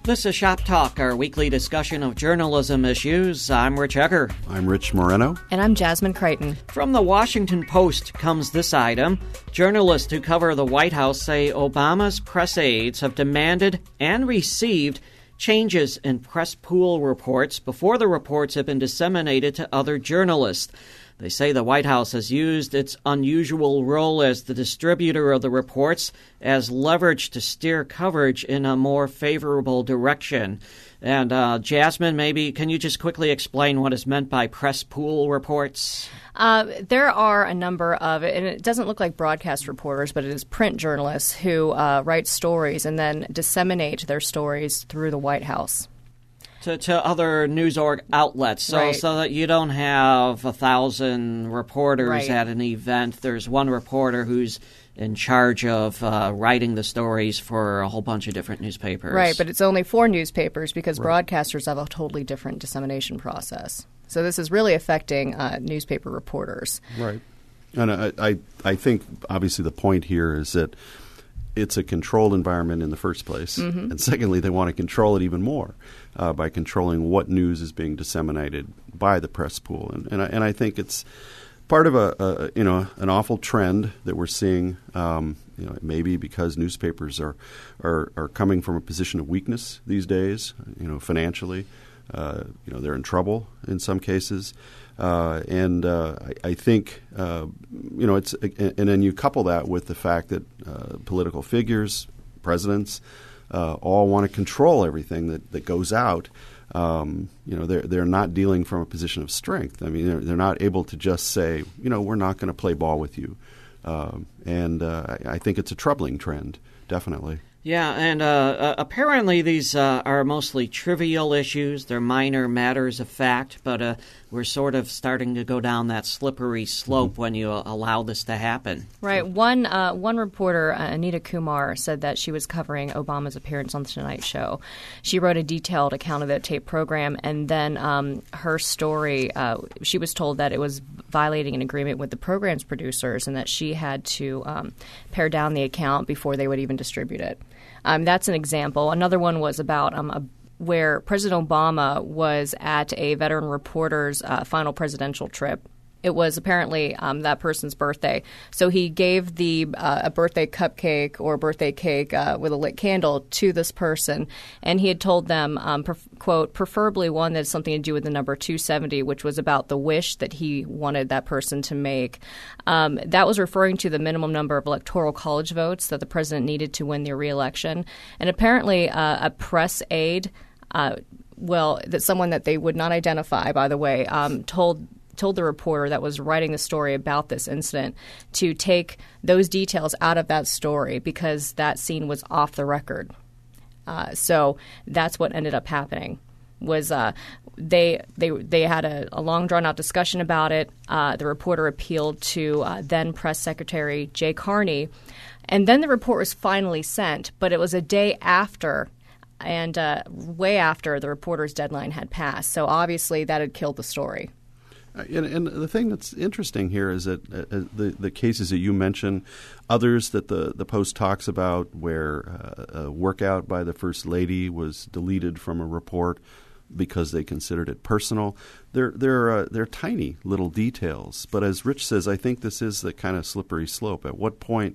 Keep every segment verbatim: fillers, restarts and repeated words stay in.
This is Shop Talk, our weekly discussion of journalism issues. I'm Rich Egger. I'm Rich Moreno. And I'm Jasmine Crichton. From the Washington Post comes this item. Journalists who cover the White House say Obama's press aides have demanded and received changes in press pool reports before the reports have been disseminated to other journalists. They say the White House has used its unusual role as the distributor of the reports as leverage to steer coverage in a more favorable direction. And uh, Jasmine, maybe can you just quickly explain what is meant by press pool reports? Uh, there are a number of, and it doesn't look like broadcast reporters, but it is print journalists who uh, write stories and then disseminate their stories through the White House. To, to other news org outlets, so right. so that you don't have a thousand reporters right. at an event. There's one reporter who's in charge of uh, writing the stories for a whole bunch of different newspapers. Right, but it's only for newspapers because right. broadcasters have a totally different dissemination process. So this is really affecting uh, newspaper reporters. Right. And I, I, I think, obviously, the point here is that it's a controlled environment in the first place. Mm-hmm. And secondly, they want to control it even more uh, by controlling what news is being disseminated by the press pool. And, and, I, and I think it's part of a, a you know an awful trend that we're seeing. Um, you know, maybe because newspapers are, are are coming from a position of weakness these days. You know, financially, uh, you know, they're in trouble in some cases. Uh, and uh, I, I think, uh, you know, it's and then you couple that with the fact that uh, political figures, presidents, uh, all want to control everything that, that goes out. Um, you know, they're they're not dealing from a position of strength. I mean, they're, they're not able to just say, you know, we're not going to play ball with you. Um, and uh, I, I think it's a troubling trend, definitely. Yeah, and uh, uh, apparently these uh, are mostly trivial issues. They're minor matters of fact, but uh, we're sort of starting to go down that slippery slope mm-hmm. when you uh, allow this to happen. Right. One uh, one reporter, uh, Anita Kumar, said that she was covering Obama's appearance on The Tonight Show. She wrote a detailed account of the tape program, and then um, her story, uh, she was told that it was violating an agreement with the program's producers and that she had to um, pare down the account before they would even distribute it. Um, that's an example. Another one was about um, a, where President Obama was at a veteran reporter's uh, final presidential trip. It was apparently um, that person's birthday. So he gave the uh, a birthday cupcake or birthday cake uh, with a lit candle to this person. And he had told them, um, pref- quote, preferably one that had something to do with the number two seventy, which was about the wish that he wanted that person to make. Um, that was referring to the minimum number of electoral college votes that the president needed to win the re-election. And apparently uh, a press aide, uh, well, that someone that they would not identify, by the way, um, told told the reporter that was writing the story about this incident to take those details out of that story because that scene was off the record. Uh, so that's what ended up happening. Was uh, they they they had a, a long drawn out discussion about it. Uh, the reporter appealed to uh, then Press Secretary Jay Carney, and then the report was finally sent. But it was a day after. And uh, way after the reporter's deadline had passed. So obviously that had killed the story. And, and the thing that's interesting here is that uh, the the cases that you mentioned, others that the, the Post talks about where uh, a workout by the First Lady was deleted from a report because they considered it personal. They're they're uh, they're tiny little details. But as Rich says, I think this is the kind of slippery slope. At what point,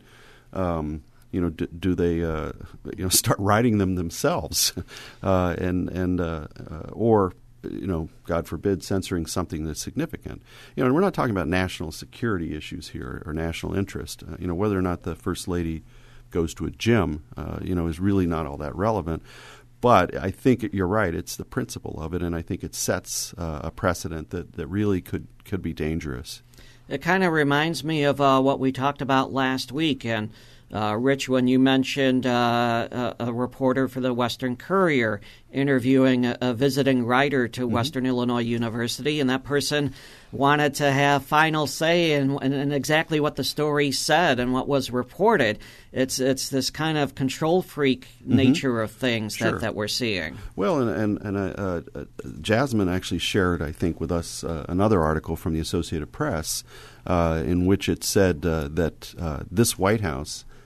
um, you know, do, do they uh, you know start writing them themselves, uh, and and uh, uh, or you know, God forbid, censoring something that's significant. You know, and we're not talking about national security issues here or national interest. Uh, you know, whether or not the First Lady goes to a gym, uh, you know, is really not all that relevant. But I think you're right. It's the principle of it, and I think it sets uh, a precedent that, that really could, could be dangerous. It kind of reminds me of uh, what we talked about last week, and Uh, Rich, when you mentioned uh, a, a reporter for the Western Courier interviewing a, a visiting writer to mm-hmm. Western Illinois University, and that person wanted to have final say in, in, in exactly what the story said and what was reported. It's it's this kind of control freak mm-hmm. nature of things sure. that, that we're seeing. Well, and, and, and uh, uh, Jasmine actually shared, I think, with us uh, another article from the Associated Press uh, in which it said uh, that uh, this White House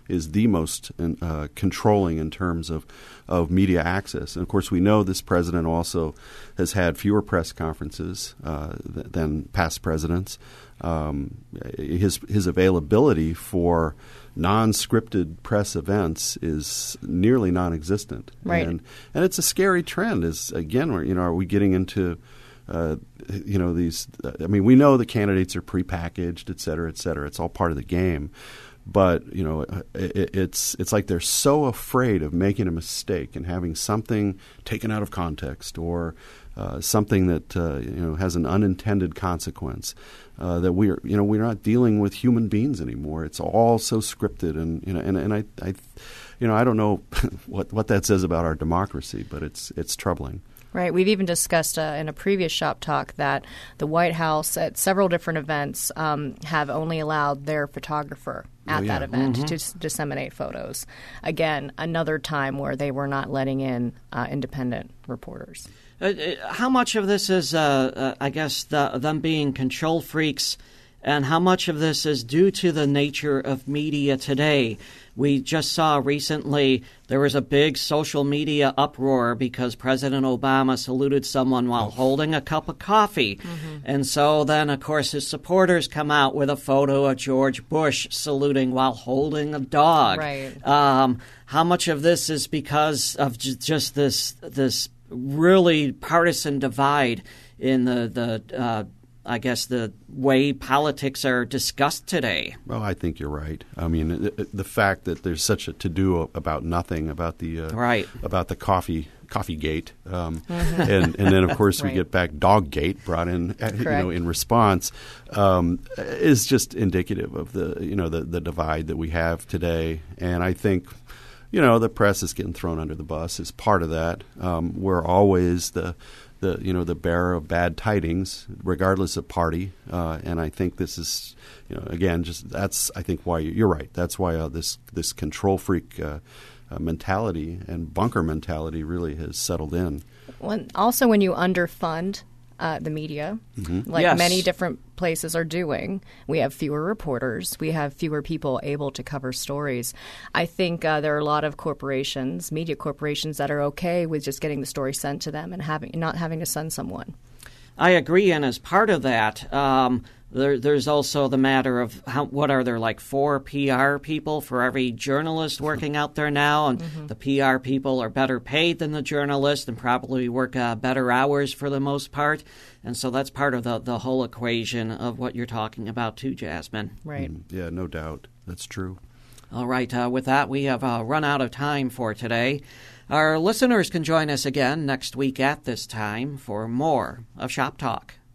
is the most uh, controlling in terms of, of media access. And, of course, we know this president also has had fewer press conferences uh, th- than past presidents. Um, his his availability for non-scripted press events is nearly non-existent, right? And and it's a scary trend. Is again, we're, you know, are we getting into uh, you know these? Uh, I mean, we know the candidates are prepackaged, et cetera, et cetera. It's all part of the game. But you know, it, it's it's like they're so afraid of making a mistake and having something taken out of context or uh, something that uh, you know has an unintended consequence. Uh, that we're you know we're not dealing with human beings anymore. It's all so scripted, and you know and, and I, I you know I don't know what what that says about our democracy, but it's it's troubling. Right. We've even discussed uh, in a previous Shop Talk that the White House at several different events um, have only allowed their photographer at oh, yeah. that event mm-hmm. to s- disseminate photos. Again, another time where they were not letting in uh, independent reporters. Uh, how much of this is, uh, uh, I guess, the, them being control freaks, and how much of this is due to the nature of media today? We just saw recently there was a big social media uproar because President Obama saluted someone while holding a cup of coffee. Mm-hmm. And so then, of course, his supporters come out with a photo of George Bush saluting while holding a dog. Right. Um, how much of this is because of j- just this this really partisan divide in the, the uh, I guess, the way politics are discussed today? Well, I think you're right. I mean, the, the fact that there's such a to-do about nothing about the uh, right. about the coffee coffee gate, um, mm-hmm. and and then of course right. we get back dog gate brought in, you know, in response, um, is just indicative of the you know the the divide that we have today. And I think, you know, the press is getting thrown under the bus as part of that. Um, we're always the the you know the bearer of bad tidings, regardless of party. Uh, and I think this is, you know, again, just that's I think why you're right. That's why uh, this this control freak uh, uh, mentality and bunker mentality really has settled in. When, also, when you underfund uh, the media, mm-hmm. like yes. many different places are doing, we have fewer reporters, we have fewer people able to cover stories. I think uh, there are a lot of corporations, media corporations, that are okay with just getting the story sent to them and having not having to send someone. I agree, and as part of that, um, there, there's also the matter of how, what are there, like four P R people for every journalist working out there now, and mm-hmm. the P R people are better paid than the journalist and probably work uh, better hours for the most part. And so that's part of the, the whole equation of what you're talking about too, Jasmine. Right. Mm, yeah, no doubt. That's true. All right. Uh, with that, we have uh, run out of time for today. Our listeners can join us again next week at this time for more of Shop Talk.